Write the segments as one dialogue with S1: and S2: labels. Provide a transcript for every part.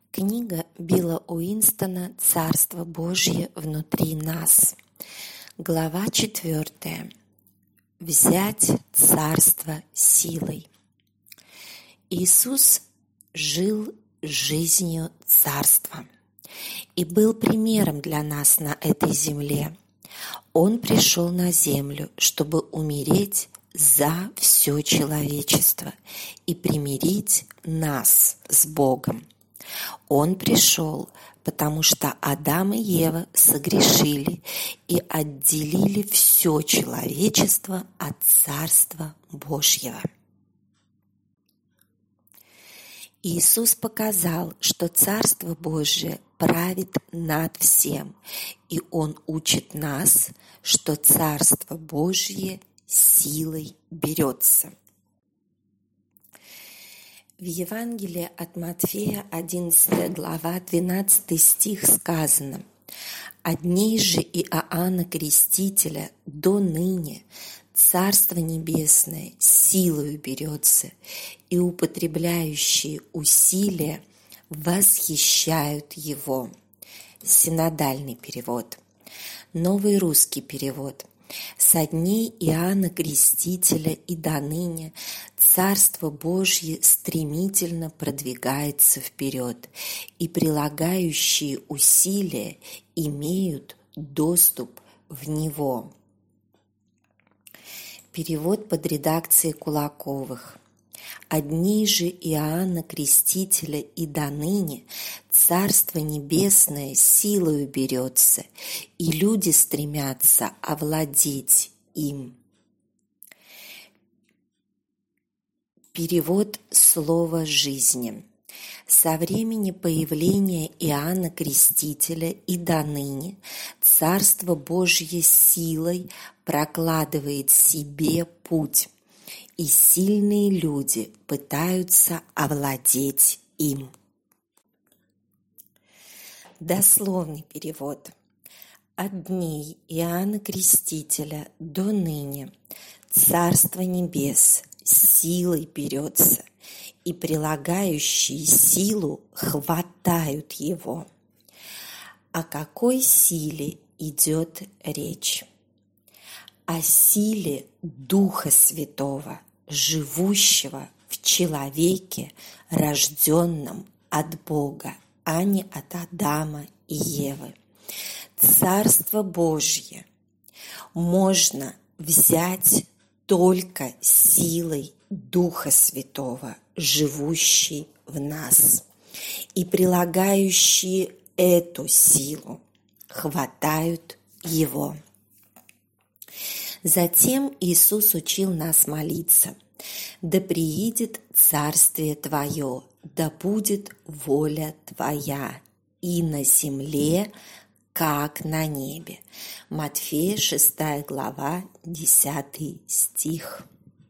S1: Книга Билла Уинстона «Царство Божье внутри нас». Глава 4. Взять царство силой. Иисус жил жизнью царства и был примером для нас на этой земле. Он пришел на землю, чтобы умереть за все человечество и примирить нас с Богом. Он пришел, потому что Адам и Ева согрешили и отделили все человечество от Царства Божьего. Иисус показал, что Царство Божие правит над всем, и Он учит нас, что Царство Божье силой берется. В Евангелии от Матфея, 11 глава, 12 стих сказано: «От дней же Иоанна Крестителя до ныне Царство Небесное силою берется, и употребляющие усилия восхищают его». Синодальный перевод. Новый русский перевод. «Со дней Иоанна Крестителя и до ныне Царство Божье стремительно продвигается вперед, и прилагающие усилия имеют доступ в него». Перевод под редакцией Кулаковых. «От дней же Иоанна Крестителя и до ныне Царство Небесное силою берется, и люди стремятся овладеть им». Перевод слова жизни. Со времени появления Иоанна Крестителя и до ныне Царство Божье силой прокладывает себе путь, и сильные люди пытаются овладеть им. Дословный перевод. От дней Иоанна Крестителя до ныне Царство Небес силой берется, и прилагающие силу хватают его. О какой силе идет речь? О силе Духа Святого, живущего в человеке, рожденном от Бога, а не от Адама и Евы. Царство Божье можно взять только силой Духа Святого, живущей в нас, и прилагающие эту силу хватают его. Затем Иисус учил нас молиться: «Да приидет Царствие Твое, да будет воля Твоя и на земле, как на небе». Матфея, 6 глава, 10 стих.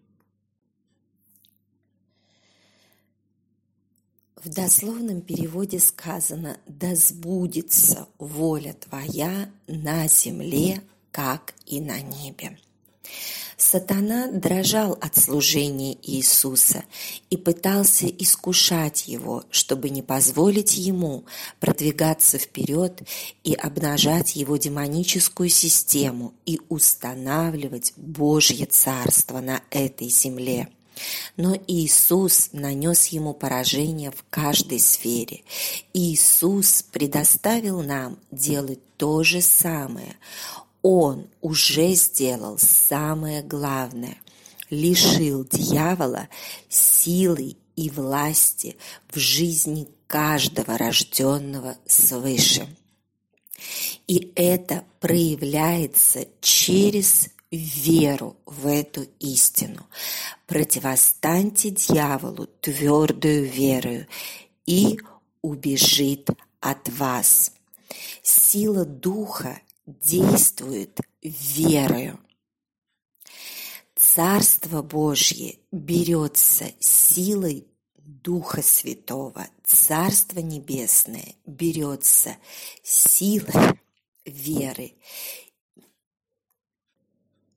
S1: В дословном переводе сказано: «Да сбудется воля Твоя на земле, как и на небе». Сатана дрожал от служения Иисуса и пытался искушать его, чтобы не позволить ему продвигаться вперед и обнажать его демоническую систему и устанавливать Божье Царство на этой земле. Но Иисус нанес ему поражение в каждой сфере. Иисус предоставил нам делать то же самое. Он уже сделал самое главное – лишил дьявола силы и власти в жизни каждого рожденного свыше. И это проявляется через веру в эту истину. Противостаньте дьяволу твердою верою, и убежит от вас. Сила Духа действует верою. Царство Божье берется силой Духа Святого. Царство Небесное берется силой веры.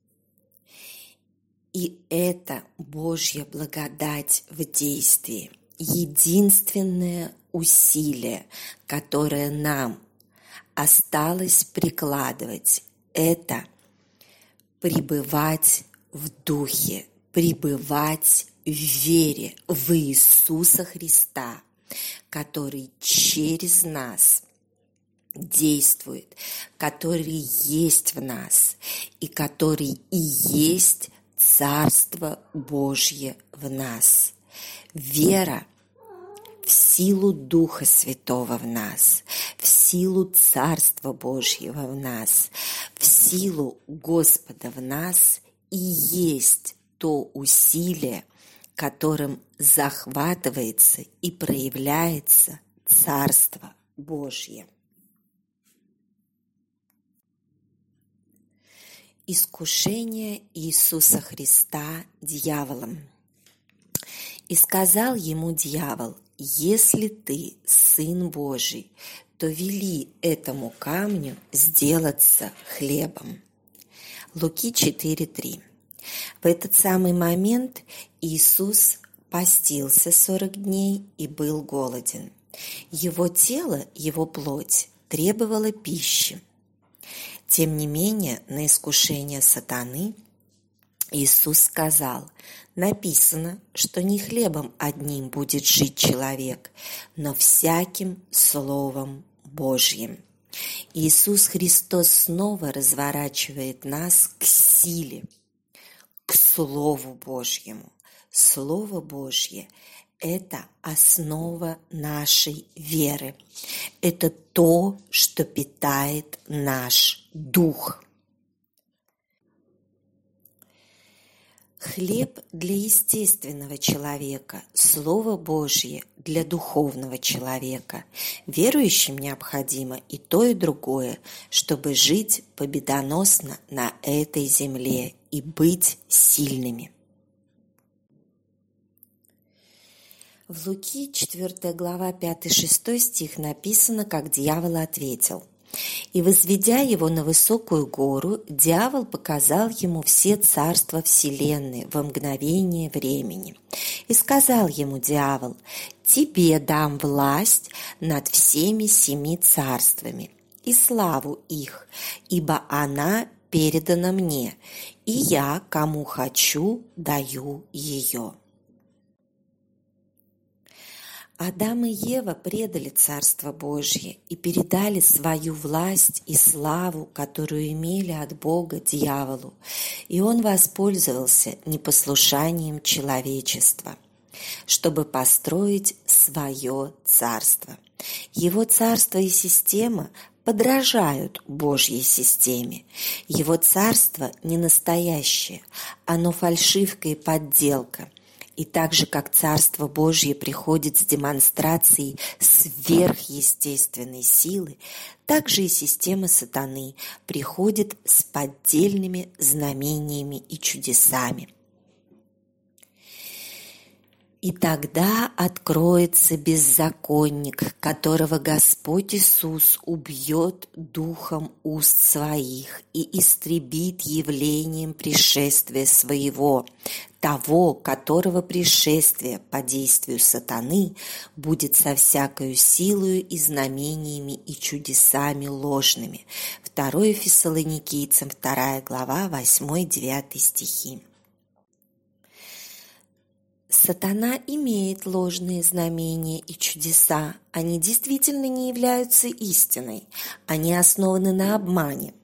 S1: И это Божья благодать в действии. единственное усилие, которое нам осталось прикладывать, это пребывать в Духе, пребывать в вере в Иисуса Христа, который через нас действует, который есть в нас и который и есть Царство Божье в нас. Вера в силу Духа Святого в нас, в силу Царства Божьего в нас, в силу Господа в нас и есть то усилие, которым захватывается и проявляется Царство Божье. Искушение Иисуса Христа дьяволом. «И сказал ему дьявол: если ты Сын Божий, то вели этому камню сделаться хлебом». Луки 4:3. В этот самый момент Иисус постился 40 дней и был голоден. Его тело, его плоть требовала пищи. Тем не менее, на искушение сатаны Иисус сказал: «Написано, что не хлебом одним будет жить человек, но всяким Словом Божьим». Иисус Христос снова разворачивает нас к силе, к Слову Божьему. Слово Божье – это основа нашей веры. Это то, что питает наш дух. Хлеб для естественного человека, Слово Божье для духовного человека. Верующим необходимо и то, и другое, чтобы жить победоносно на этой земле и быть сильными. В Луки 4 глава 5-6 стих написано, как дьявол ответил: «И, возведя его на высокую гору, дьявол показал ему все царства вселенной во мгновение времени. И сказал ему дьявол: тебе дам власть над всеми 7 царствами и славу их, ибо она передана мне, и я, кому хочу, даю ее». Адам и Ева предали Царство Божье и передали свою власть и славу, которую имели от Бога, дьяволу, и он воспользовался непослушанием человечества, чтобы построить свое царство. Его царство и система подражают Божьей системе. Его царство не настоящее, оно фальшивка и подделка. И так же, как Царство Божье приходит с демонстрацией сверхъестественной силы, так же и система сатаны приходит с поддельными знамениями и чудесами. И тогда откроется беззаконник, которого Господь Иисус убьет духом уст своих и истребит явлением пришествия своего, того, которого пришествие по действию сатаны будет со всякою силою и знамениями и чудесами ложными. 2 Фессалоникийцам 2 глава 8-9 стихи. Сатана имеет ложные знамения и чудеса. Они действительно не являются истиной. Они основаны на обмане.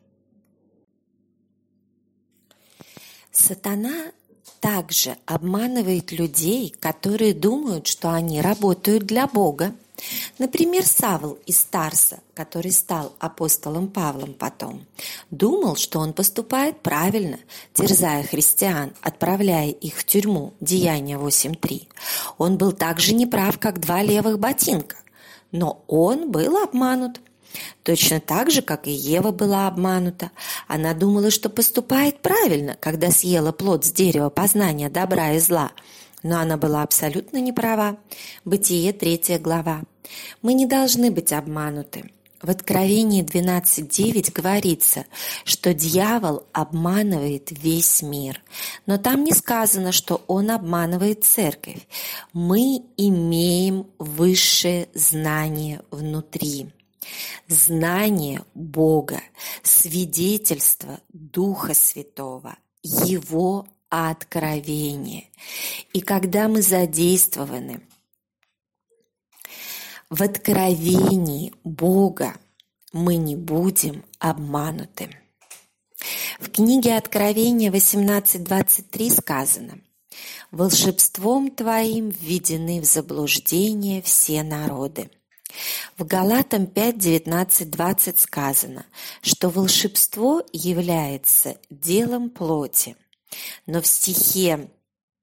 S1: Сатана также обманывает людей, которые думают, что они работают для Бога. Например, Савл из Тарса, который стал апостолом Павлом потом, думал, что он поступает правильно, терзая христиан, отправляя их в тюрьму, Деяния 8:3. Он был так же неправ, как 2 левых ботинка, но он был обманут. Точно так же, как и Ева была обманута. Она думала, что поступает правильно, когда съела плод с дерева познания добра и зла. Но она была абсолютно неправа. Бытие 3 глава. Мы не должны быть обмануты. В Откровении 12:9 говорится, что дьявол обманывает весь мир. Но там не сказано, что он обманывает церковь. Мы имеем высшее знание внутри. Знание Бога, свидетельство Духа Святого, Его откровение. И когда мы задействованы в откровении Бога, мы не будем обмануты. В книге Откровения 18:23 сказано: «Волшебством твоим введены в заблуждение все народы». В Галатам 5:19-20 сказано, что волшебство является делом плоти. Но в стихе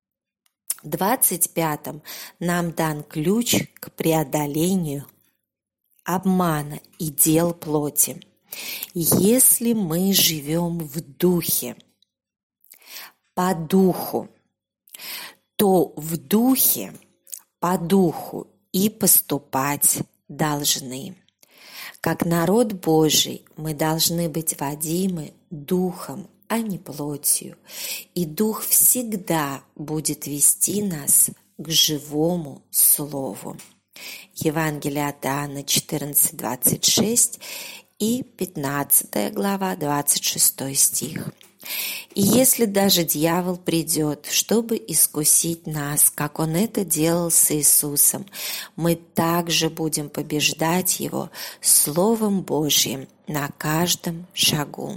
S1: 25 нам дан ключ к преодолению обмана и дел плоти. Если мы живем в духе, по духу, то в духе, по духу и поступать должны. Как народ Божий мы должны быть водимы духом, а не плотью, и Дух всегда будет вести нас к живому Слову. Евангелие от Иоанна 14:26 и 15 глава, 26 стих. «И если даже дьявол придет, чтобы искусить нас, как он это делал с Иисусом, мы также будем побеждать его Словом Божьим на каждом шагу».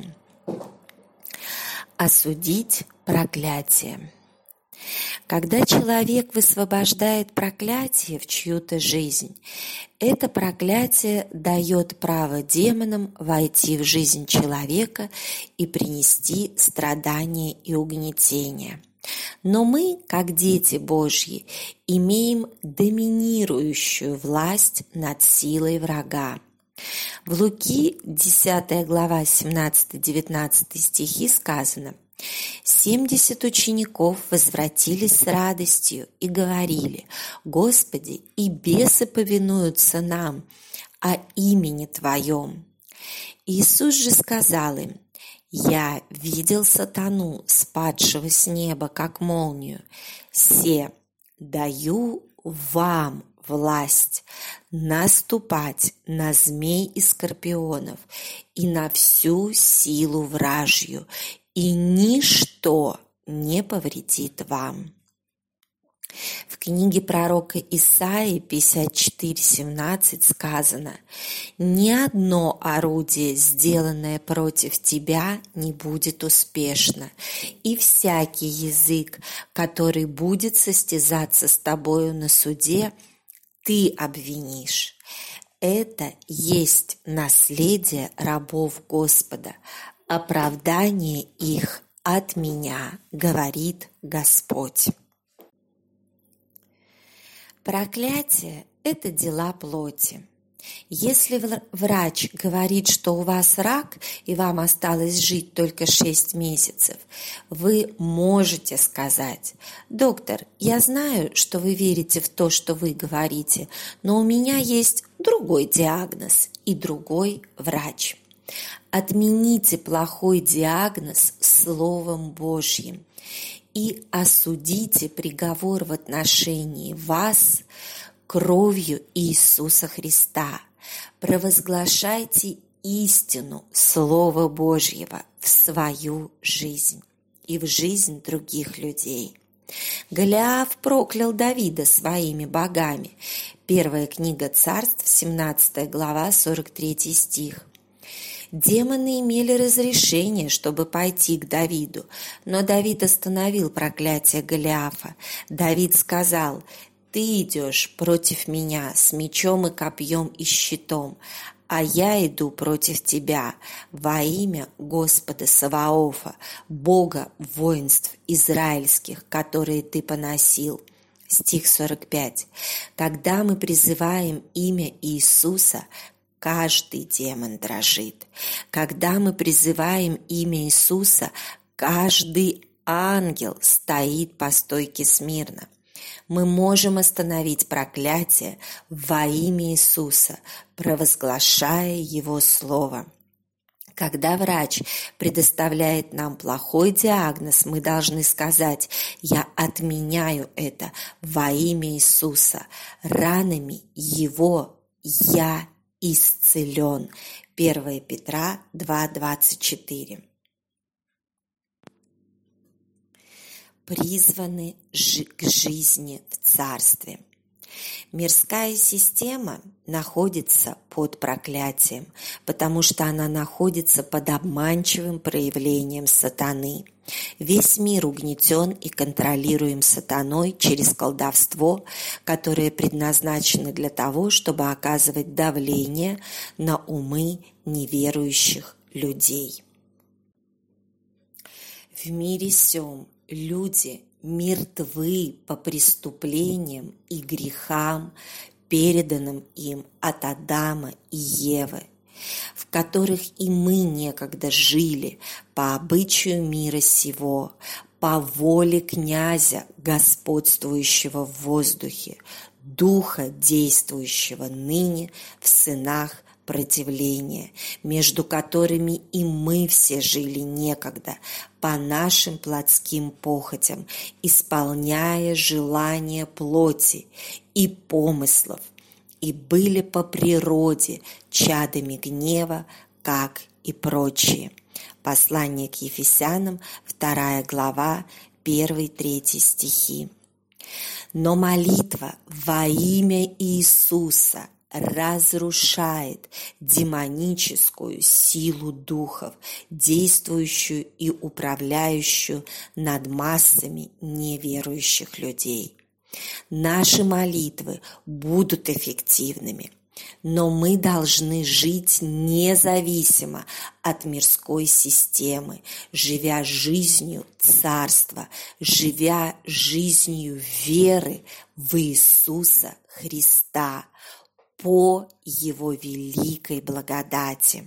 S1: Осудить проклятие. Когда человек высвобождает проклятие в чью-то жизнь, это проклятие дает право демонам войти в жизнь человека и принести страдания и угнетения. Но мы, как дети Божьи, имеем доминирующую власть над силой врага. В Луки 10 глава 17-19 стихи сказано: 70 учеников возвратились с радостью и говорили: «Господи, и бесы повинуются нам о имени Твоем». Иисус же сказал им: «Я видел сатану, спадшего с неба, как молнию. Се даю вам власть наступать на змей и скорпионов и на всю силу вражью, и ничто не повредит вам». В книге пророка Исаии 54:17 сказано: «Ни одно орудие, сделанное против тебя, не будет успешно, и всякий язык, который будет состязаться с тобою на суде, ты обвинишь». Это есть наследие рабов Господа, оправдание их от меня, говорит Господь. Проклятие – это дела плоти. Если врач говорит, что у вас рак и вам осталось жить только 6 месяцев, вы можете сказать: «Доктор, я знаю, что вы верите в то, что вы говорите, но у меня есть другой диагноз и другой врач». Отмените плохой диагноз Словом Божьим и осудите приговор в отношении вас кровью Иисуса Христа. Провозглашайте истину Слова Божьего в свою жизнь и в жизнь других людей. Голиаф проклял Давида своими богами. Первая книга Царств, 17 глава, 43 стих. Демоны имели разрешение, чтобы пойти к Давиду, но Давид остановил проклятие Голиафа. Давид сказал: «Ты идешь против меня с мечом и копьем и щитом, а я иду против тебя во имя Господа Саваофа, Бога воинств израильских, которые ты поносил». Стих 45. Когда мы призываем имя Иисуса, каждый демон дрожит. Когда мы призываем имя Иисуса, каждый ангел стоит по стойке смирно. Мы можем остановить проклятие во имя Иисуса, провозглашая Его Слово. Когда врач предоставляет нам плохой диагноз, мы должны сказать: «Я отменяю это во имя Иисуса. Ранами Его я исцелен». 1 Петра 2:24. Призваны к жизни в Царстве. Мирская система находится под проклятием, потому что она находится под обманчивым проявлением сатаны. Весь мир угнетен и контролируем сатаной через колдовство, которое предназначено для того, чтобы оказывать давление на умы неверующих людей. В мире сём люди мертвы по преступлениям и грехам, переданным им от Адама и Евы, в которых и мы некогда жили по обычаю мира сего, по воле князя, господствующего в воздухе, духа, действующего ныне в сынах противления, между которыми и мы все жили некогда по нашим плотским похотям, исполняя желания плоти и помыслов, и были по природе чадами гнева, как и прочие. Послание к Ефесянам, 2 глава, 1-3 стихи. Но молитва во имя Иисуса разрушает демоническую силу духов, действующую и управляющую над массами неверующих людей. Наши молитвы будут эффективными, но мы должны жить независимо от мирской системы, живя жизнью Царства, живя жизнью веры в Иисуса Христа по Его великой благодати.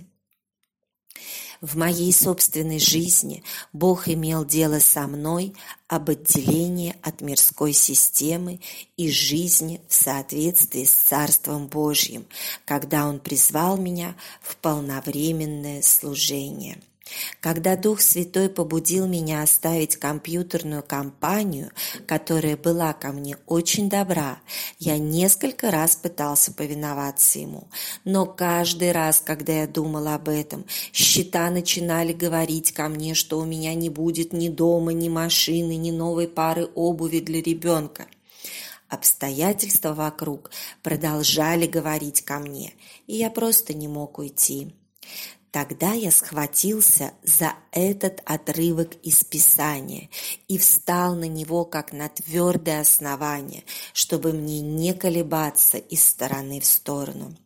S1: В моей собственной жизни Бог имел дело со мной об отделении от мирской системы и жизни в соответствии с Царством Божьим, когда Он призвал меня в полновременное служение. Когда Дух Святой побудил меня оставить компьютерную компанию, которая была ко мне очень добра, я несколько раз пытался повиноваться Ему. Но каждый раз, когда я думала об этом, счета начинали говорить ко мне, что у меня не будет ни дома, ни машины, ни новой пары обуви для ребенка. Обстоятельства вокруг продолжали говорить ко мне, и я просто не мог уйти. Тогда я схватился за этот отрывок из Писания и встал на него как на твердое основание, чтобы мне не колебаться из стороны в сторону.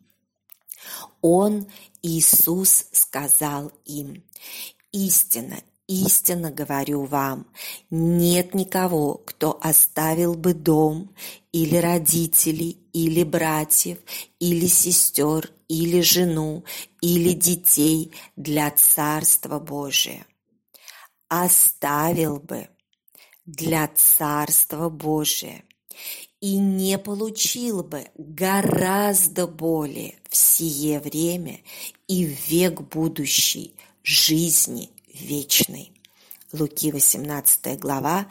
S1: Он, Иисус, сказал им: «Истинно, истинно говорю вам, нет никого, кто оставил бы дом, или родителей, или братьев, или сестер, или жену, или детей для Царства Божия. Оставил бы для Царства Божия и не получил бы гораздо более в сие время и в век будущий жизни вечной». Луки 18 глава,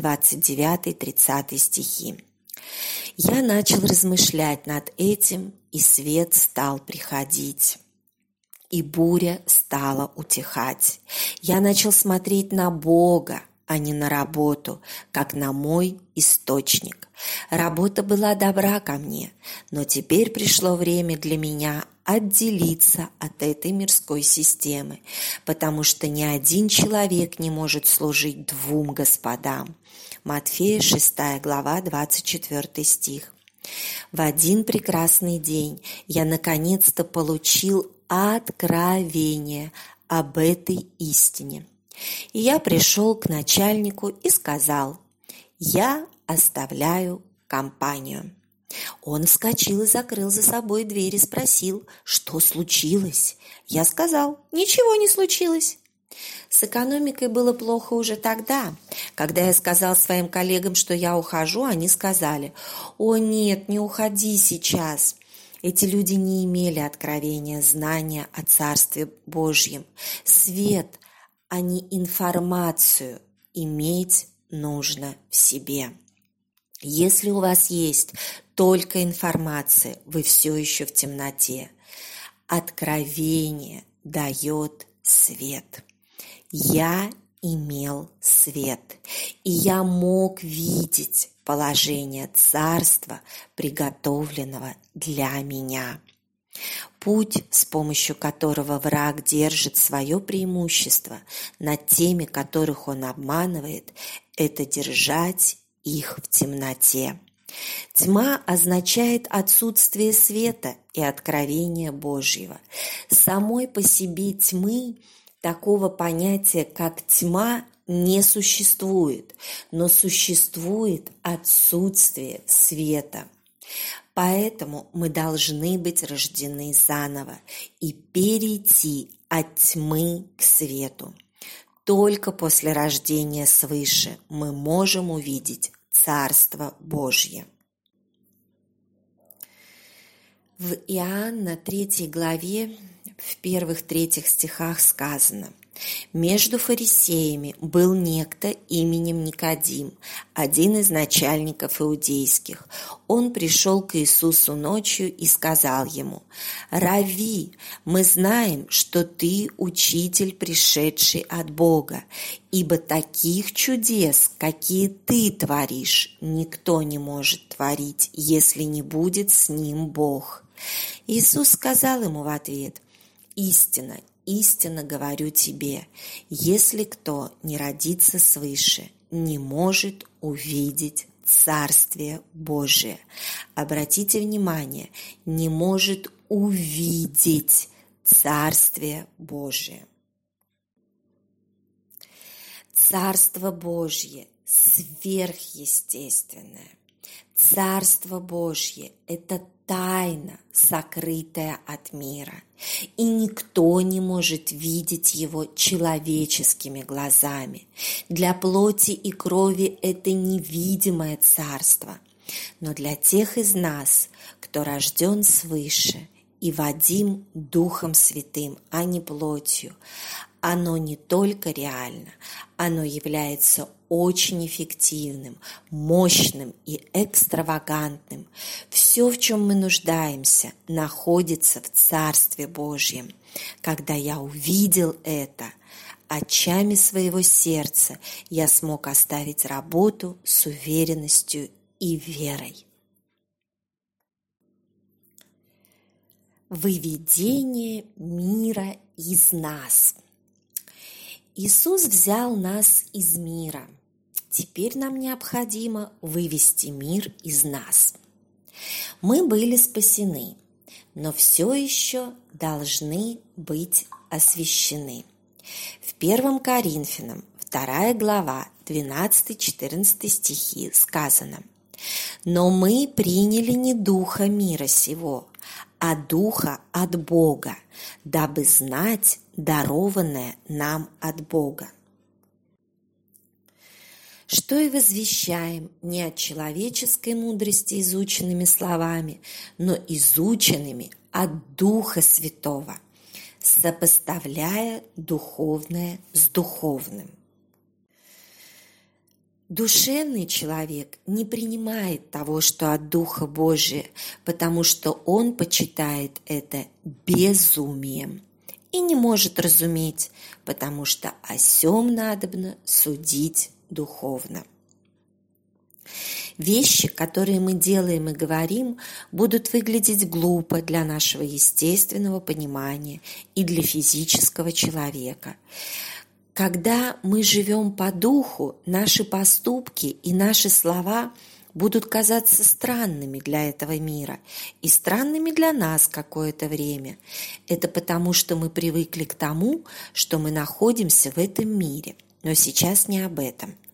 S1: 29-30 стихи. Я начал размышлять над этим, и свет стал приходить, и буря стала утихать. Я начал смотреть на Бога, а не на работу, как на мой источник. Работа была добра ко мне, но теперь пришло время для меня отделиться от этой мирской системы, потому что ни один человек не может служить двум господам. Матфея 6 глава, 24 стих. В один прекрасный день я наконец-то получил откровение об этой истине. И я пришел к начальнику и сказал: «Я оставляю компанию». Он вскочил и закрыл за собой дверь и спросил: «Что случилось?» Я сказал: «Ничего не случилось». С экономикой было плохо уже тогда. Когда я сказал своим коллегам, что я ухожу, они сказали: «О нет, не уходи сейчас». Эти люди не имели откровения, знания о Царстве Божьем. Свет, а не информацию, иметь нужно в себе. Если у вас есть только информация, вы все еще в темноте. Откровение дает свет. Я имел свет, и я мог видеть положение царства, приготовленного для меня. Путь, с помощью которого враг держит свое преимущество над теми, которых он обманывает, это держать их в темноте. Тьма означает отсутствие света и откровения Божьего. Самой по себе тьмы такого понятия, как тьма, не существует, но существует отсутствие света. Поэтому мы должны быть рождены заново и перейти от тьмы к свету. Только после рождения свыше мы можем увидеть Царство Божье. В Иоанна 3 главе в первых 3 стихах сказано: «Между фарисеями был некто именем Никодим, один из начальников иудейских. Он пришел к Иисусу ночью и сказал ему: „Равви, мы знаем, что ты учитель, пришедший от Бога, ибо таких чудес, какие ты творишь, никто не может творить, если не будет с ним Бог“». Иисус сказал ему в ответ: «Истинно, истинно говорю тебе, если кто не родится свыше, не может увидеть Царствие Божие». Обратите внимание, не может увидеть Царствие Божие. Царство Божье сверхъестественное. Царство Божье – это тайна, сокрытая от мира, и никто не может видеть его человеческими глазами. Для плоти и крови это невидимое царство, но для тех из нас, кто рожден свыше и водим Духом Святым, а не плотью, оно не только реально, оно является очень эффективным, мощным и экстравагантным. Все, в чем мы нуждаемся, находится в Царстве Божьем. Когда я увидел это, очами своего сердца я смог оставить работу с уверенностью и верой. Выведение мира из нас. Иисус взял нас из мира. Теперь нам необходимо вывести мир из нас. Мы были спасены, но все еще должны быть освящены. В 1 Коринфянам 2 глава 12-14 стихи сказано: «Но мы приняли не духа мира сего, а духа от Бога, дабы знать дарованное нам от Бога». Что и возвещаем не от человеческой мудрости изученными словами, но изученными от Духа Святого, сопоставляя духовное с духовным. Душевный человек не принимает того, что от Духа Божия, потому что он почитает это безумием, и не может разуметь, потому что о сем надобно судить духовно. Вещи, которые мы делаем и говорим, будут выглядеть глупо для нашего естественного понимания и для физического человека. Когда мы живем по духу, наши поступки и наши слова будут казаться странными для этого мира и странными для нас какое-то время. Это потому, что мы привыкли к тому, что мы находимся в этом мире. Но сейчас не об этом.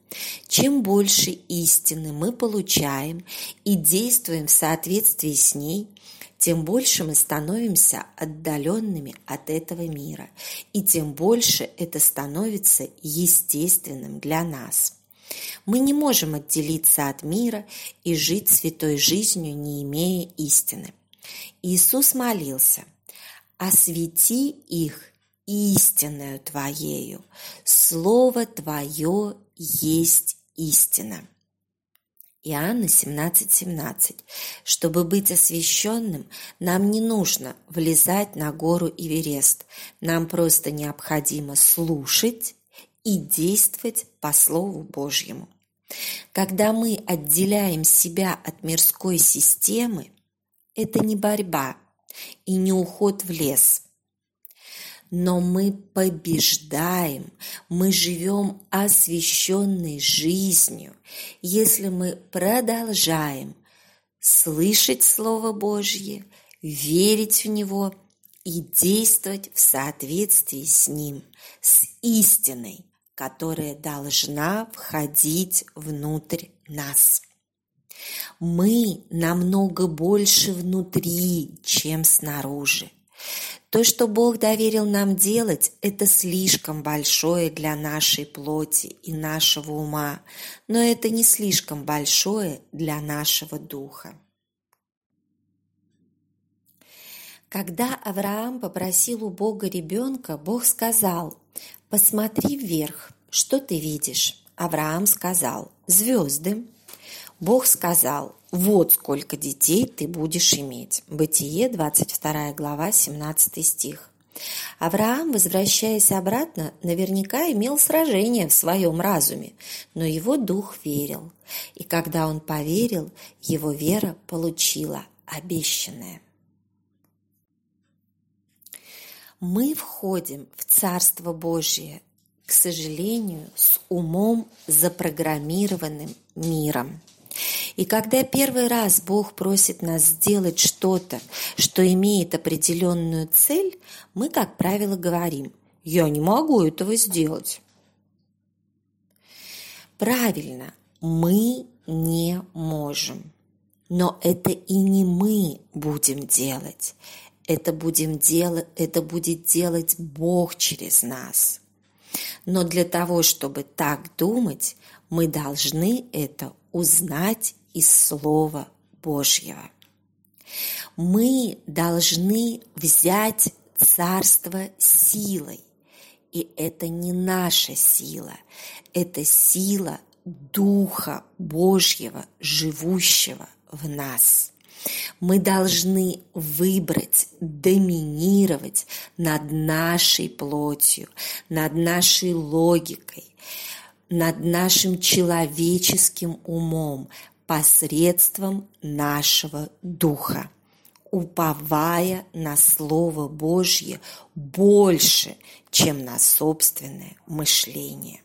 S1: Чем больше истины мы получаем и действуем в соответствии с ней, тем больше мы становимся отдаленными от этого мира, и тем больше это становится естественным для нас. Мы не можем отделиться от мира и жить святой жизнью, не имея истины. Иисус молился: «Освети их истинною Твоею, Слово Твое есть истина». Иоанна 17:17. Чтобы быть освященным, нам не нужно влезать на гору Эверест. Нам просто необходимо слушать и действовать по Слову Божьему. Когда мы отделяем себя от мирской системы, это не борьба и не уход в лес. Но мы побеждаем, мы живем освященной жизнью, если мы продолжаем слышать Слово Божье, верить в Него и действовать в соответствии с Ним, с истиной, которая должна входить внутрь нас. Мы намного больше внутри, чем снаружи. То, что Бог доверил нам делать, это слишком большое для нашей плоти и нашего ума, но это не слишком большое для нашего духа. Когда Авраам попросил у Бога ребенка, Бог сказал: «Посмотри вверх, что ты видишь?» Авраам сказал: «Звезды». Бог сказал: «Вот сколько детей ты будешь иметь». Бытие, 22 глава, 17 стих. Авраам, возвращаясь обратно, наверняка имел сражение в своем разуме, но его дух верил. И когда он поверил, его вера получила обещанное. Мы входим в Царство Божие, к сожалению, с умом запрограммированным миром. И когда первый раз Бог просит нас сделать что-то, что имеет определенную цель, мы, как правило, говорим: «Я не могу этого сделать». Правильно, мы не можем. Но это и не мы будем делать. Это будет делать Бог через нас. Но для того, чтобы так думать, мы должны это узнать из Слова Божьего. Мы должны взять царство силой. И это не наша сила, это сила Духа Божьего, живущего в нас. Мы должны выбрать, доминировать над нашей плотью, над нашей логикой, над нашим человеческим умом посредством нашего духа, уповая на Слово Божье больше, чем на собственное мышление.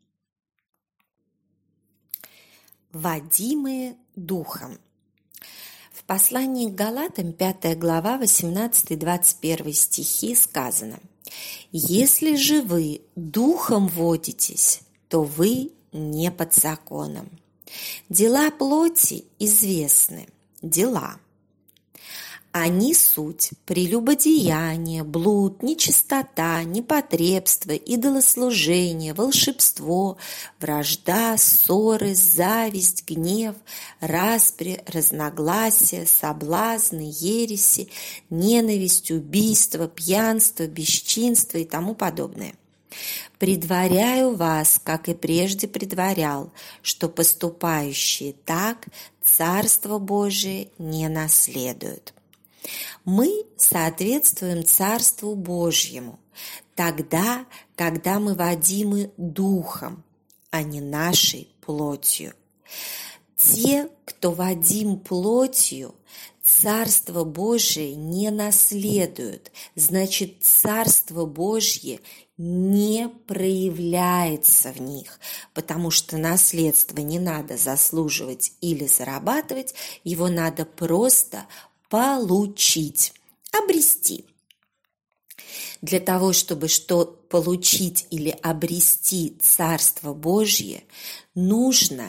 S1: Водимые духом. В послании к Галатам, 5 глава, 18-21 стихи сказано: «Если же вы духом водитесь, то вы не под законом. Дела плоти известны, дела. Они суть прелюбодеяние, блуд, нечистота, непотребство, идолослужение, волшебство, вражда, ссоры, зависть, гнев, распри, разногласия, соблазны, ереси, ненависть, убийство, пьянство, бесчинство и тому подобное. Предваряю вас, как и прежде предварял, что поступающие так Царство Божие не наследуют». Мы соответствуем Царству Божьему тогда, когда мы водимы духом, а не нашей плотью. Те, кто водим плотью, Царство Божие не наследуют, значит, Царство Божье не проявляется в них, потому что наследство не надо заслуживать или зарабатывать, его надо просто получить, обрести. Для того, чтобы получить или обрести Царство Божье, нужно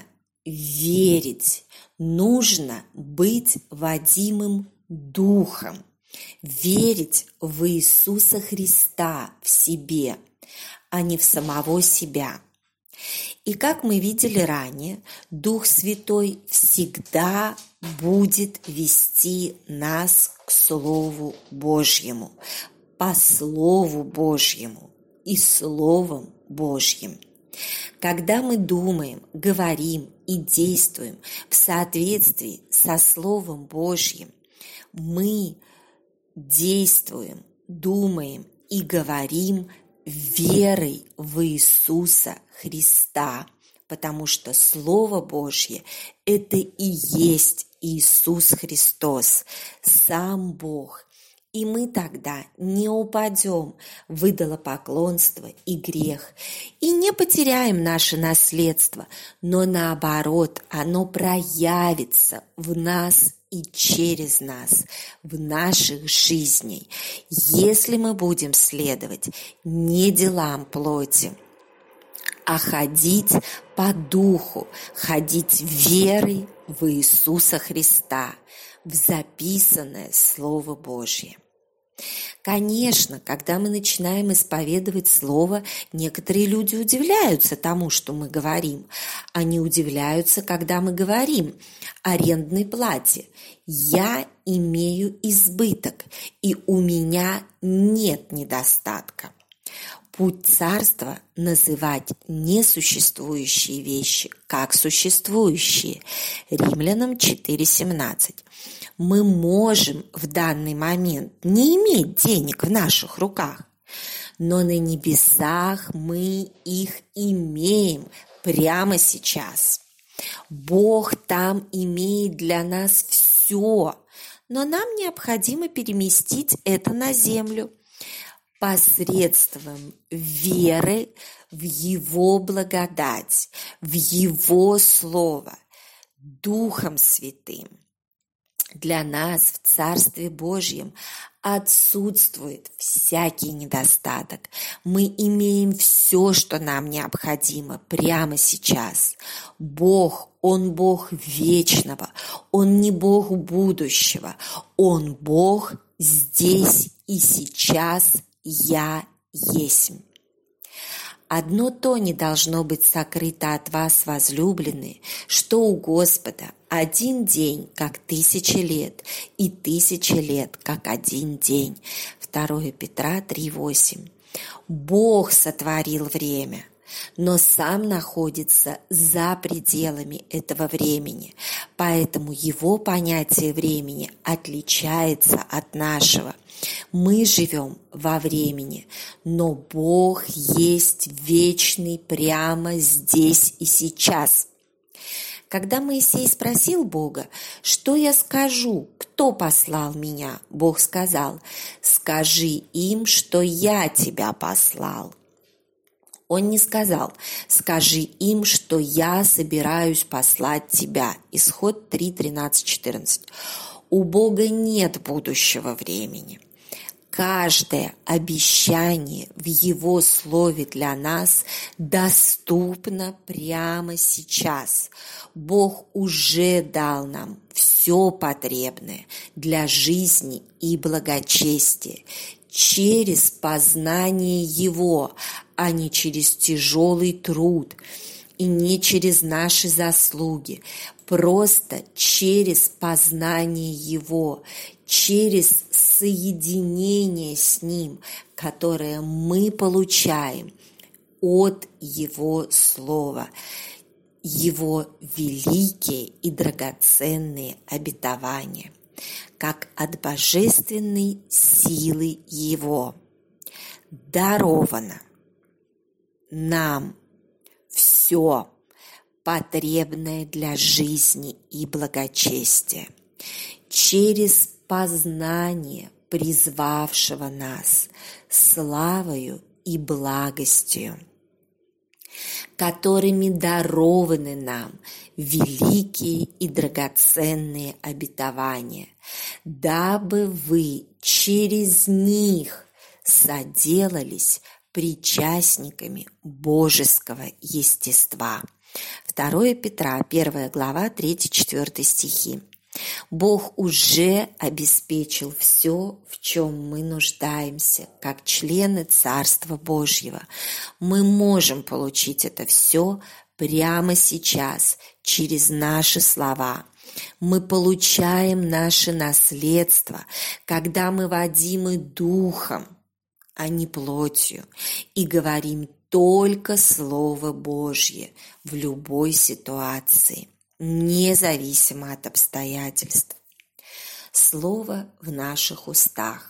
S1: верить, нужно быть водимым Духом, верить в Иисуса Христа в себе, а не в самого себя. И как мы видели ранее, Дух Святой всегда будет вести нас к Слову Божьему, по Слову Божьему и Словом Божьим. Когда мы думаем, говорим и действуем в соответствии со Словом Божьим, мы действуем, думаем и говорим верой в Иисуса Христа, потому что Слово Божье – это и есть Иисус Христос, сам Бог. И мы тогда не упадем в идолопоклонство и грех, и не потеряем наше наследство, но наоборот, оно проявится в нас и через нас, в наших жизнях, если мы будем следовать не делам плоти, а ходить по духу, ходить верой в Иисуса Христа, в записанное Слово Божье. Конечно, когда мы начинаем исповедовать Слово, некоторые люди удивляются тому, что мы говорим. Они удивляются, когда мы говорим арендной плате. Я имею избыток, и у меня нет недостатка. Путь царства – называть несуществующие вещи как существующие. Римлянам 4:17. Мы можем в данный момент не иметь денег в наших руках, но на небесах мы их имеем прямо сейчас. Бог там имеет для нас все, но нам необходимо переместить это на землю посредством веры в Его благодать, в Его Слово, Духом Святым. Для нас в Царстве Божьем отсутствует всякий недостаток. Мы имеем все, что нам необходимо прямо сейчас. Бог, Он Бог вечного, Он не Бог будущего, Он Бог здесь и сейчас. Я есть. Одно то не должно быть сокрыто от вас, возлюбленные, что у Господа один день, как 1000 лет, и 1000 лет, как один день. 2 Петра 3:8. Бог сотворил время, но сам находится за пределами этого времени, поэтому его понятие времени отличается от нашего. Мы живем во времени, но Бог есть вечный прямо здесь и сейчас. Когда Моисей спросил Бога, что я скажу, кто послал меня, Бог сказал: скажи им, что я тебя послал. Он не сказал: скажи им, что я собираюсь послать тебя. Исход 3:13-14. У Бога нет будущего времени. Каждое обещание в Его Слове для нас доступно прямо сейчас. Бог уже дал нам все потребное для жизни и благочестия через познание Его, а не через тяжелый труд и не через наши заслуги, просто через познание Его, через соединение с Ним, которое мы получаем от Его Слова, Его великие и драгоценные обетования, как от божественной силы Его даровано нам все потребное для жизни и благочестия через познание призвавшего нас славою и благостью, которыми дарованы нам великие и драгоценные обетования, дабы вы через них соделались причастниками божеского естества. 2 Петра, 1 глава, 3-4 стихи. Бог уже обеспечил все, в чем мы нуждаемся, как члены Царства Божьего. Мы можем получить это все прямо сейчас, через наши слова. Мы получаем наше наследство, когда мы водимы Духом, а не плотью, и говорим только Слово Божье в любой ситуации, независимо от обстоятельств. Слово в наших устах.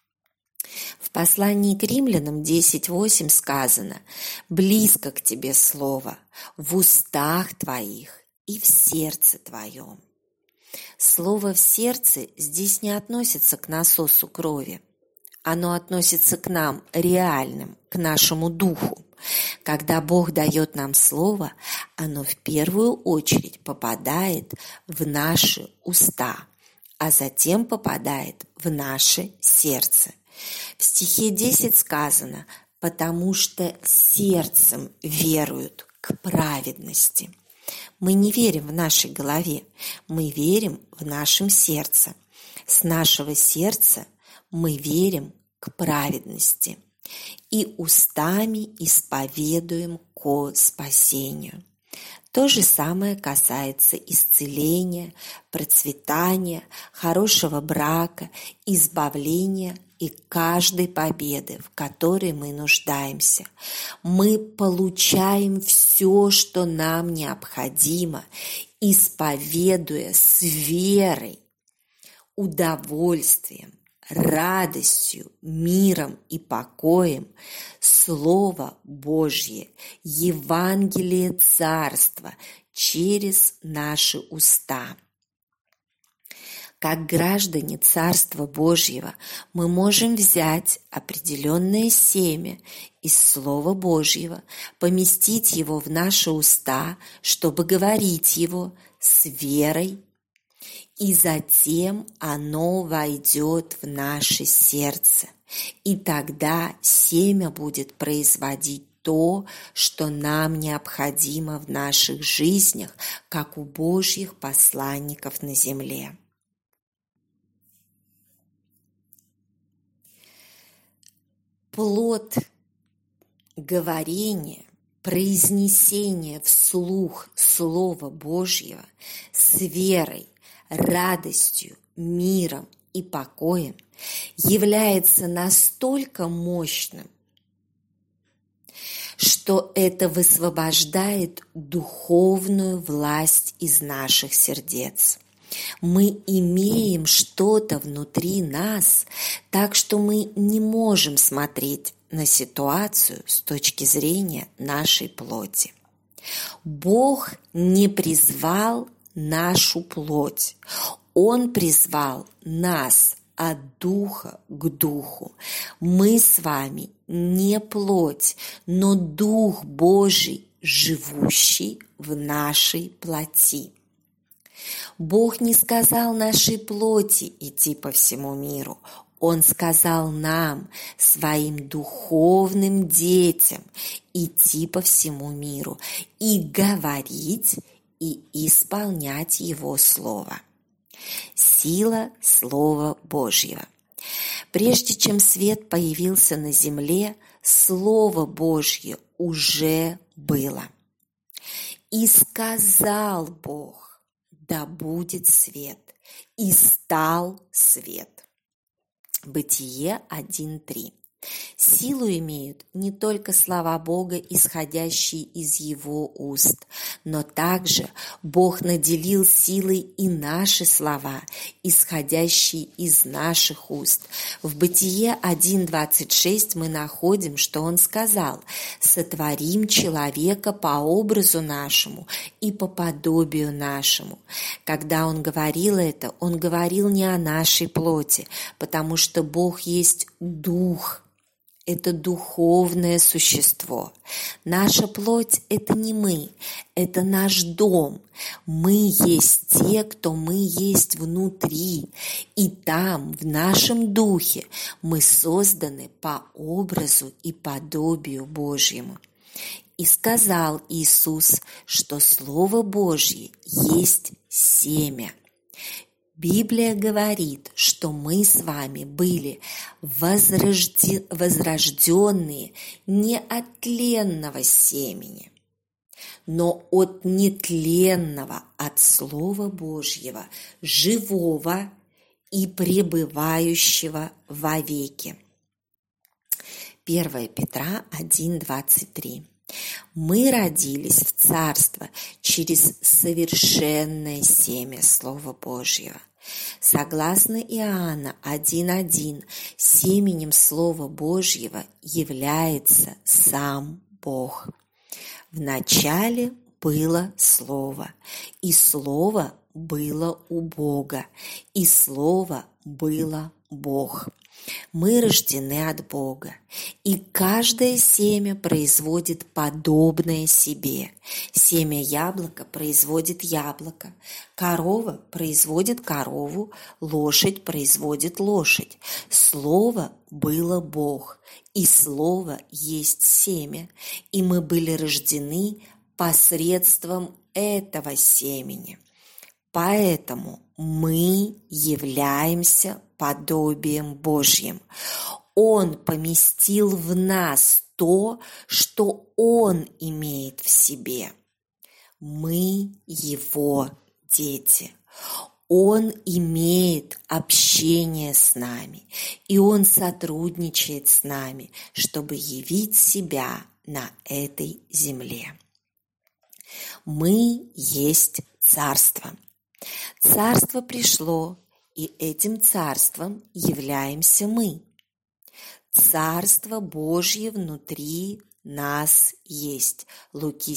S1: В послании к Римлянам 10:8 сказано: «Близко к тебе слово, в устах твоих и в сердце твоем». Слово в сердце здесь не относится к насосу крови. Оно относится к нам реальным, к нашему духу. Когда Бог дает нам слово, оно в первую очередь попадает в наши уста, а затем попадает в наше сердце. В стихе 10 сказано: «Потому что сердцем веруют к праведности». Мы не верим в нашей голове, мы верим в нашем сердце. С нашего сердца мы верим к праведности и устами исповедуем ко спасению. То же самое касается исцеления, процветания, хорошего брака, избавления и каждой победы, в которой мы нуждаемся. Мы получаем все, что нам необходимо, исповедуя с верой, удовольствием, радостью, миром и покоем Слово Божье, Евангелие Царства через наши уста. Как граждане Царства Божьего мы можем взять определенное семя из Слова Божьего, поместить его в наши уста, чтобы говорить его с верой, и затем оно войдет в наше сердце. И тогда семя будет производить то, что нам необходимо в наших жизнях, как у Божьих посланников на земле. Плод говорения, произнесения вслух Слова Божьего с верой, радостью, миром и покоем является настолько мощным, что это высвобождает духовную власть из наших сердец. Мы имеем что-то внутри нас, так что мы не можем смотреть на ситуацию с точки зрения нашей плоти. Бог не призвал нашу плоть, Он призвал нас от духа к духу. Мы с вами не плоть, но Дух Божий, живущий в нашей плоти. Бог не сказал нашей плоти идти по всему миру. Он сказал нам, своим духовным детям, идти по всему миру и говорить, и исполнять Его Слово. Сила Слова Божьего. Прежде чем свет появился на земле, Слово Божье уже было. И сказал Бог: да будет свет, и стал свет. Бытие 1:3. Силу имеют не только слова Бога, исходящие из Его уст, но также Бог наделил силой и наши слова, исходящие из наших уст. В Бытие 1:26 мы находим, что Он сказал: «Сотворим человека по образу нашему и по подобию нашему». Когда Он говорил это, Он говорил не о нашей плоти, потому что Бог есть Дух. это духовное существо. Наша плоть – это не мы, это наш дом. Мы есть те, кто мы есть внутри. И там, в нашем духе, мы созданы по образу и подобию Божьему. И сказал Иисус, что Слово Божье есть семя. Библия говорит, что мы с вами были возрожденные не от тленного семени, но от нетленного, от Слова Божьего, живого и пребывающего вовеки. 1 Петра 1:23. Мы родились в Царство через совершенное семя Слова Божьего. Согласно Иоанна 1:1, семенем Слова Божьего является сам Бог. В начале было Слово, и Слово было у Бога, и Слово было Бог. Мы рождены от Бога, и каждое семя производит подобное себе. Семя яблока производит яблоко, корова производит корову, лошадь производит лошадь. Слово было Бог, и Слово есть семя, и мы были рождены посредством этого семени. Поэтому мы являемся подобием Божьим. Он поместил в нас то, что Он имеет в себе. Мы Его дети. Он имеет общение с нами, и Он сотрудничает с нами, чтобы явить себя на этой земле. Мы есть Царство. Царство пришло, и этим царством являемся мы. Царство Божье внутри нас есть. Луки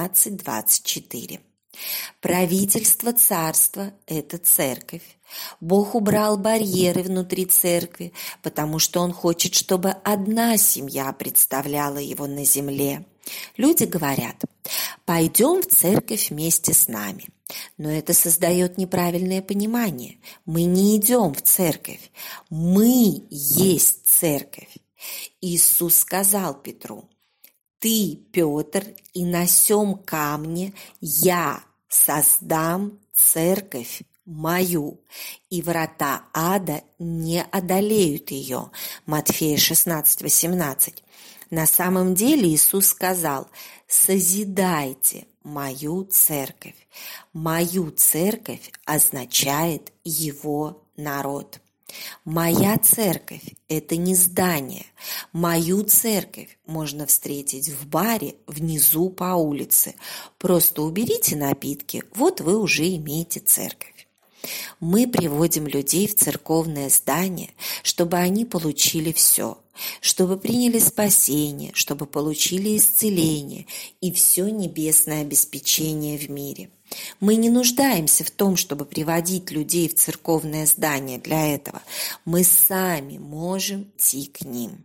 S1: 17:24. Правительство царства – это церковь. Бог убрал барьеры внутри церкви, потому что Он хочет, чтобы одна семья представляла Его на земле. Люди говорят: пойдем в церковь вместе с нами. Но это создает неправильное понимание. Мы не идем в церковь. Мы есть церковь. Иисус сказал Петру: «Ты, Петр, и на сем камне я создам церковь мою, и врата ада не одолеют ее». Матфея 16:18. На самом деле Иисус сказал: «Созидайте мою церковь». Мою церковь означает Его народ. Моя церковь – это не здание. Мою церковь можно встретить в баре внизу по улице. Просто уберите напитки, вот вы уже имеете церковь. Мы приводим людей в церковное здание, чтобы они получили все, чтобы приняли спасение, чтобы получили исцеление и все небесное обеспечение в мире. Мы не нуждаемся в том, чтобы приводить людей в церковное здание для этого. Мы сами можем идти к ним.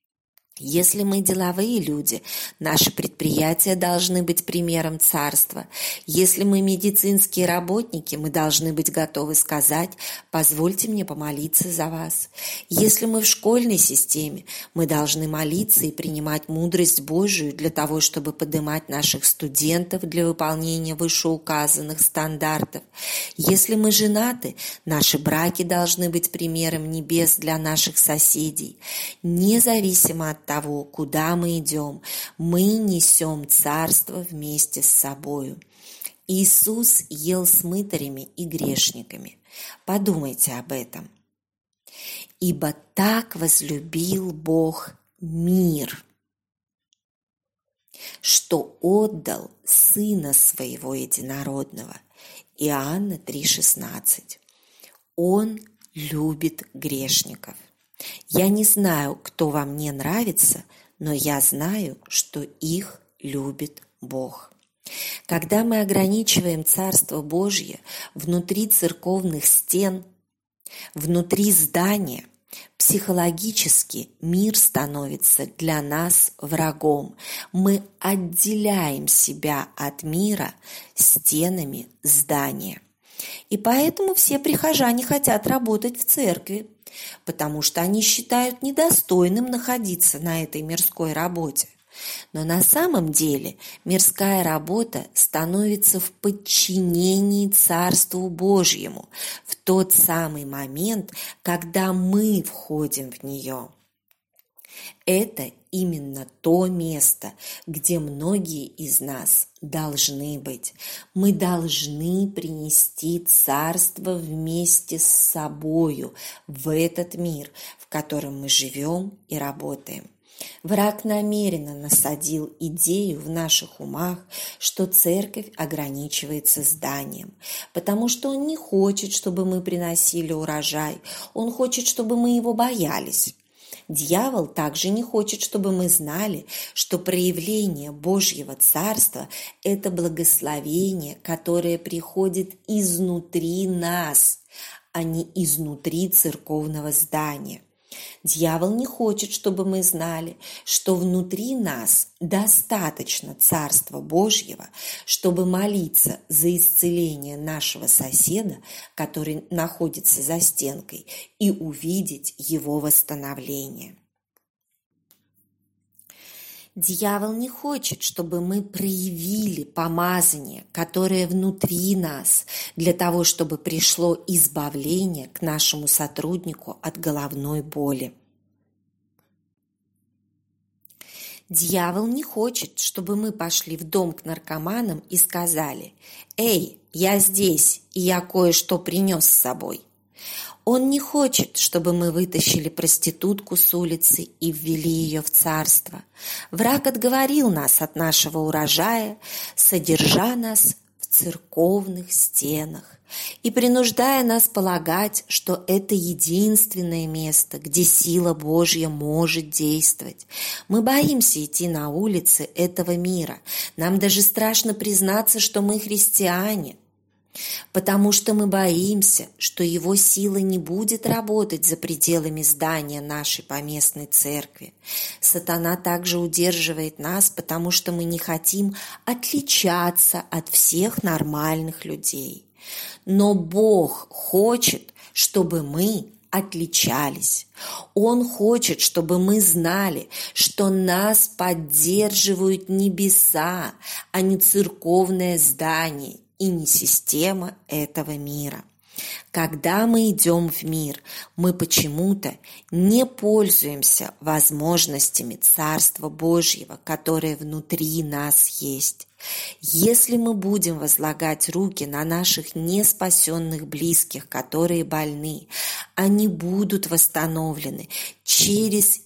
S1: Если мы деловые люди, наши предприятия должны быть примером царства. Если мы медицинские работники, мы должны быть готовы сказать: «Позвольте мне помолиться за вас». Если мы в школьной системе, мы должны молиться и принимать мудрость Божию для того, чтобы поднимать наших студентов для выполнения вышеуказанных стандартов. Если мы женаты, наши браки должны быть примером небес для наших соседей. Независимо от того, куда мы идем, мы несем царство вместе с собою. Иисус ел с мытарями и грешниками. Подумайте об этом. «Ибо так возлюбил Бог мир, что отдал Сына Своего Единородного». Иоанна 3,16. Он любит грешников. Я не знаю, кто вам не нравится, но я знаю, что их любит Бог. Когда мы ограничиваем Царство Божье внутри церковных стен, внутри здания, Психологически мир становится для нас врагом. Мы отделяем себя от мира стенами здания. И поэтому все прихожане хотят работать в церкви, потому что они считают недостойным находиться на этой мирской работе. Но на самом деле мирская работа становится в подчинении Царству Божьему в тот самый момент, когда мы входим в нее. Это именно то место, где многие из нас должны быть. Мы должны принести Царство вместе с собою в этот мир, в котором мы живем и работаем. Враг намеренно насадил идею в наших умах, что церковь ограничивается зданием, потому что он не хочет, чтобы мы приносили урожай, он хочет, чтобы мы его боялись. Дьявол также не хочет, чтобы мы знали, что проявление Божьего Царства – это благословение, которое приходит изнутри нас, а не изнутри церковного здания. Дьявол не хочет, чтобы мы знали, что внутри нас достаточно Царства Божьего, чтобы молиться за исцеление нашего соседа, который находится за стенкой, и увидеть его восстановление. Дьявол не хочет, чтобы мы проявили помазание, которое внутри нас, для того, чтобы пришло избавление к нашему сотруднику от головной боли. Дьявол не хочет, чтобы мы пошли в дом к наркоманам и сказали: «Эй, я здесь, и я кое-что принес с собой». Он не хочет, чтобы мы вытащили проститутку с улицы и ввели ее в царство. Враг отговорил нас от нашего урожая, содержа нас в церковных стенах и принуждая нас полагать, что это единственное место, где сила Божья может действовать. Мы боимся идти на улицы этого мира. Нам даже страшно признаться, что мы христиане. Потому что мы боимся, что его сила не будет работать за пределами здания нашей поместной церкви. Сатана также удерживает нас, потому что мы не хотим отличаться от всех нормальных людей. Но Бог хочет, чтобы мы отличались. Он хочет, чтобы мы знали, что нас поддерживают небеса, а не церковное здание и не система этого мира. Когда мы идем в мир, мы почему-то не пользуемся возможностями Царства Божьего, которое внутри нас есть. Если мы будем возлагать руки на наших неспасенных близких, которые больны, они будут восстановлены через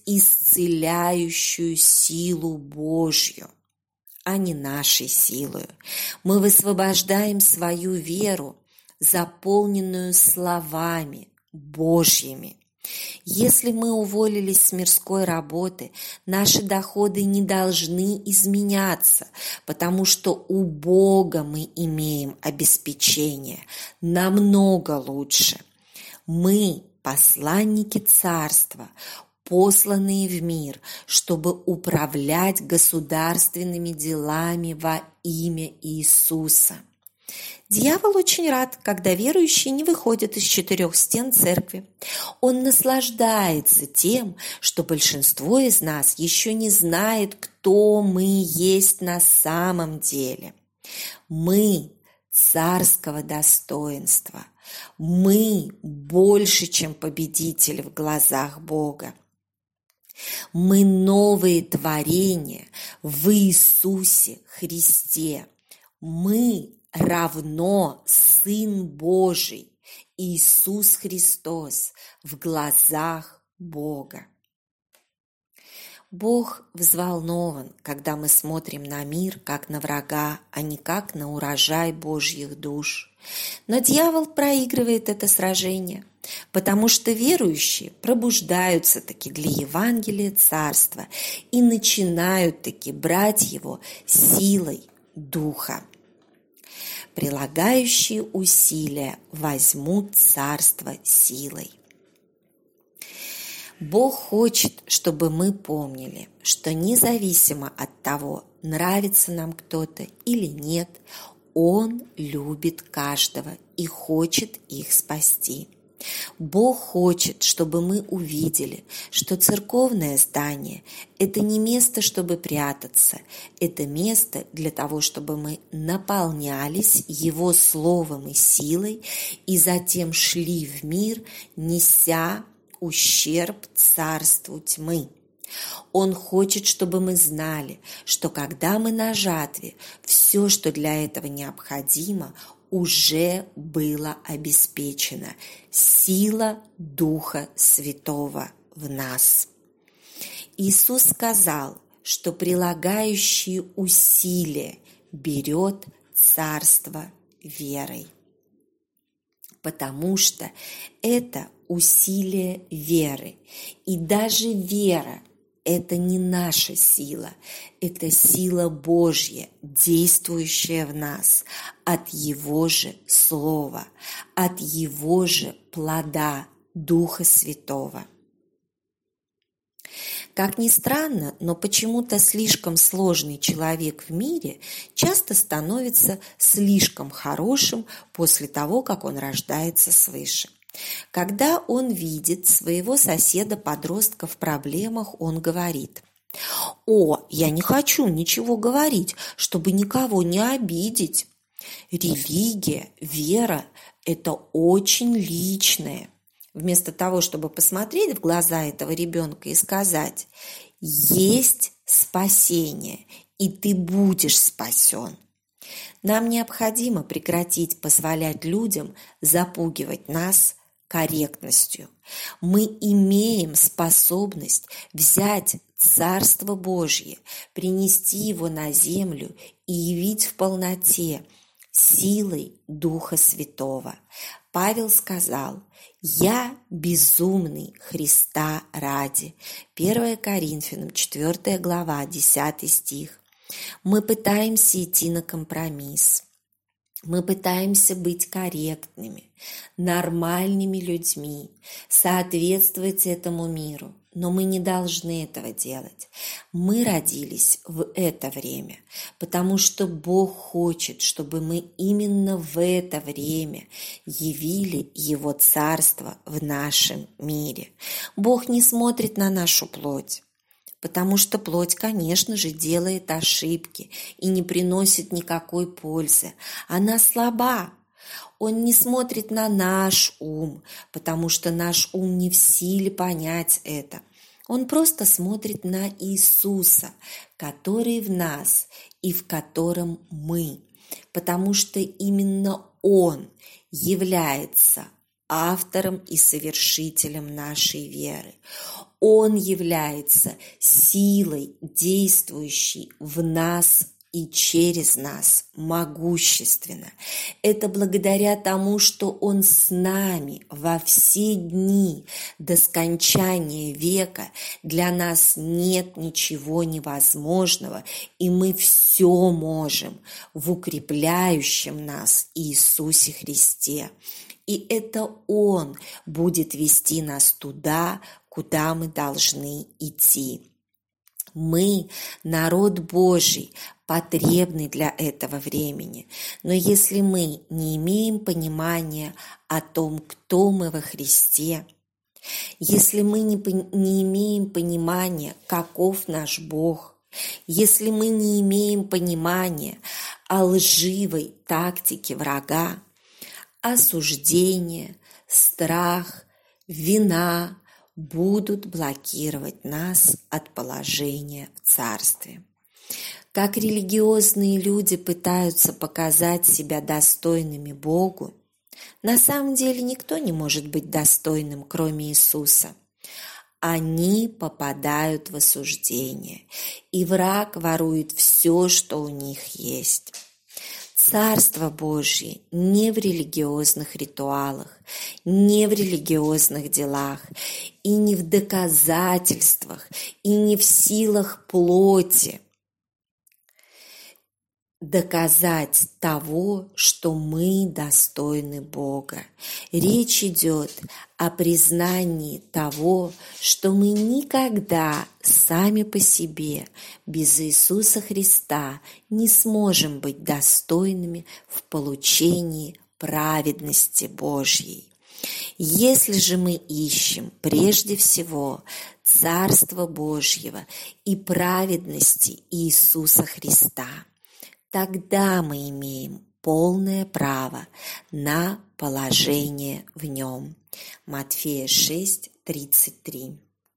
S1: исцеляющую силу Божью, а не нашей силою. Мы высвобождаем свою веру, заполненную словами Божьими. Если мы уволились с мирской работы, наши доходы не должны изменяться, потому что у Бога мы имеем обеспечение намного лучше. Мы посланники Царства, посланные в мир, чтобы управлять государственными делами во имя Иисуса. Дьявол очень рад, когда верующие не выходят из четырех стен церкви. Он наслаждается тем, что большинство из нас еще не знает, кто мы есть на самом деле. Мы царского достоинства. Мы больше, чем победители в глазах Бога. Мы новые творения в Иисусе Христе. Мы равно Сын Божий, Иисус Христос, в глазах Бога. Бог взволнован, когда мы смотрим на мир как на врага, а не как на урожай Божьих душ. Но дьявол проигрывает это сражение, потому что верующие пробуждаются таки для Евангелия Царства и начинают таки брать его силой Духа. Прилагающие усилия возьмут Царство силой. Бог хочет, чтобы мы помнили, что независимо от того, нравится нам кто-то или нет, Он любит каждого и хочет их спасти. Бог хочет, чтобы мы увидели, что церковное здание – это не место, чтобы прятаться, это место для того, чтобы мы наполнялись Его словом и силой и затем шли в мир, неся ущерб царству тьмы. Он хочет, чтобы мы знали, что когда мы на жатве, все, что для этого необходимо, уже было обеспечено. Сила Духа Святого в нас. Иисус сказал, что прилагающий усилия берет царство верой. Потому что это усилие веры. И даже вера – это не наша сила, это сила Божья, действующая в нас от Его же Слова, от Его же плода Духа Святого. Как ни странно, но почему-то слишком сложный человек в мире часто становится слишком хорошим после того, как он рождается свыше. Когда он видит своего соседа-подростка в проблемах, он говорит: «О, я не хочу ничего говорить, чтобы никого не обидеть. Религия, вера – это очень личное». Вместо того, чтобы посмотреть в глаза этого ребенка и сказать: «Есть спасение, и ты будешь спасен». Нам необходимо прекратить позволять людям запугивать нас корректностью. Мы имеем способность взять Царство Божье, принести его на землю и явить в полноте силой Духа Святого. Павел сказал: «Я безумный Христа ради». 1 Коринфянам 4 глава, 10 стих. Мы пытаемся идти на компромисс. Мы пытаемся быть корректными, нормальными людьми, соответствовать этому миру, но мы не должны этого делать. Мы родились в это время, потому что Бог хочет, чтобы мы именно в это время явили Его Царство в нашем мире. Бог не смотрит на нашу плоть, потому что плоть, конечно же, делает ошибки и не приносит никакой пользы. Она слаба. Он не смотрит на наш ум, потому что наш ум не в силе понять это. Он просто смотрит на Иисуса, который в нас и в котором мы, потому что именно Он является автором и совершителем нашей веры. Он является силой, действующей в нас и через нас могущественно. Это благодаря тому, что Он с нами во все дни до скончания века. Для нас нет ничего невозможного, и мы все можем в укрепляющем нас Иисусе Христе. И это Он будет вести нас туда, куда мы должны идти. Мы, народ Божий, потребны для этого времени. Но если мы не имеем понимания о том, кто мы во Христе, если мы не имеем понимания, каков наш Бог, если мы не имеем понимания о лживой тактике врага, осуждение, страх, вина будут блокировать нас от положения в Царстве. Как религиозные люди пытаются показать себя достойными Богу, на самом деле никто не может быть достойным, кроме Иисуса. Они попадают в осуждение, и враг ворует все, что у них есть. Царство Божье не в религиозных ритуалах, не в религиозных делах, и не в доказательствах, и не в силах плоти. доказать того, что мы достойны Бога. Речь идет о признании того, что мы никогда сами по себе без Иисуса Христа не сможем быть достойными в получении праведности Божьей. Если же мы ищем прежде всего Царства Божьего и праведности Иисуса Христа, тогда мы имеем полное право на положение в нем. Матфея 6:33.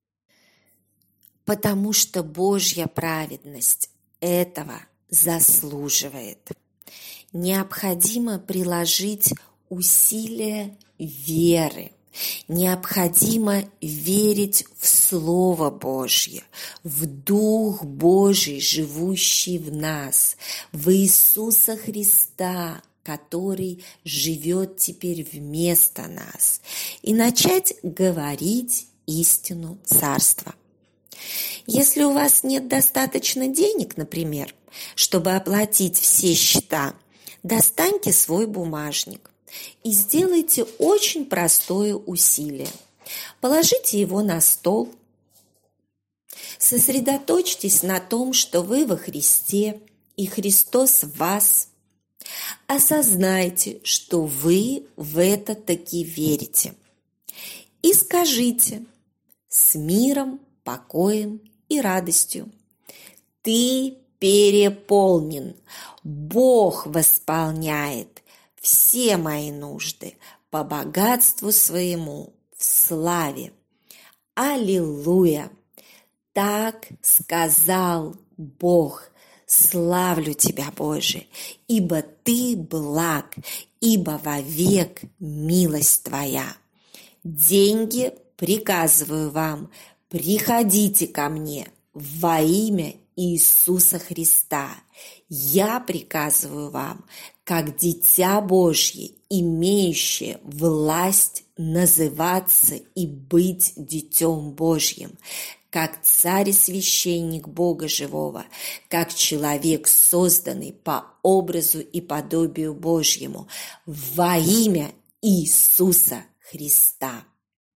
S1: Потому что Божья праведность этого заслуживает. Необходимо приложить усилия веры. Необходимо верить в Слово Божье, в Дух Божий, живущий в нас, в Иисуса Христа, который живет теперь вместо нас, и начать говорить истину Царства. Если у вас нет достаточно денег, например, чтобы оплатить все счета, достаньте свой бумажник и сделайте очень простое усилие. Положите его на стол. Сосредоточьтесь на том, что вы во Христе и Христос в вас. Осознайте, что вы в это таки верите. И скажите с миром, покоем и радостью: ты переполнен, Бог восполняет все мои нужды по богатству своему в славе. Аллилуйя! Так сказал Бог. Славлю Тебя, Боже, ибо Ты благ, ибо вовек милость Твоя. Деньги приказываю вам, приходите ко мне во имя Иисуса Христа. Я приказываю вам, как дитя Божье, имеющее власть называться и быть детем Божьим, как царь и священник Бога живого, как человек, созданный по образу и подобию Божьему, во имя Иисуса Христа.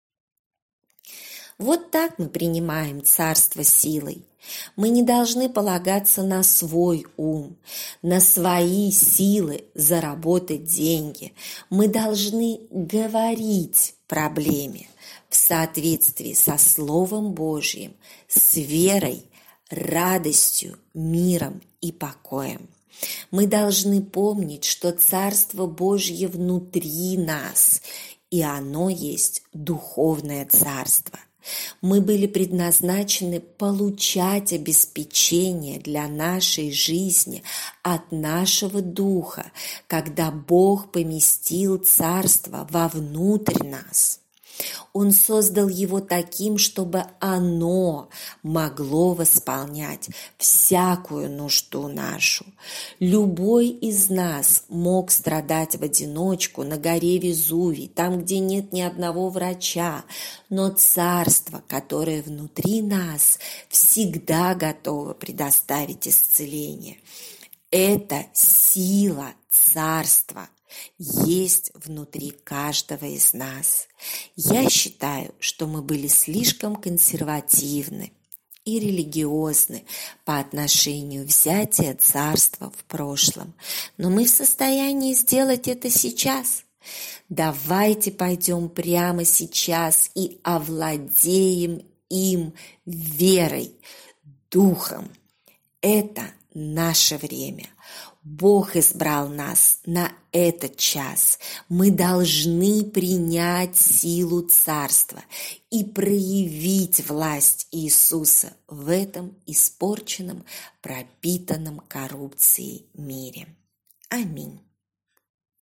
S1: Вот так мы принимаем царство силой. Мы не должны полагаться на свой ум, на свои силы заработать деньги. Мы должны говорить проблеме в соответствии со Словом Божьим, с верой, радостью, миром и покоем. Мы должны помнить, что Царство Божье внутри нас, и оно есть духовное царство. Мы были предназначены получать обеспечение для нашей жизни от нашего духа, когда Бог поместил царство вовнутрь нас. Он создал его таким, чтобы оно могло восполнять всякую нужду нашу. Любой из нас мог страдать в одиночку на горе Везувий, там, где нет ни одного врача, но царство, которое внутри нас, всегда готово предоставить исцеление. Это сила царства есть внутри каждого из нас. Я считаю, что мы были слишком консервативны и религиозны по отношению взятия царства в прошлом, но мы в состоянии сделать это сейчас. Давайте пойдем прямо сейчас и овладеем им верой, духом. Это наше время. Бог избрал нас на этот час. Мы должны принять силу царства и проявить власть Иисуса в этом испорченном, пропитанном коррупцией мире. Аминь.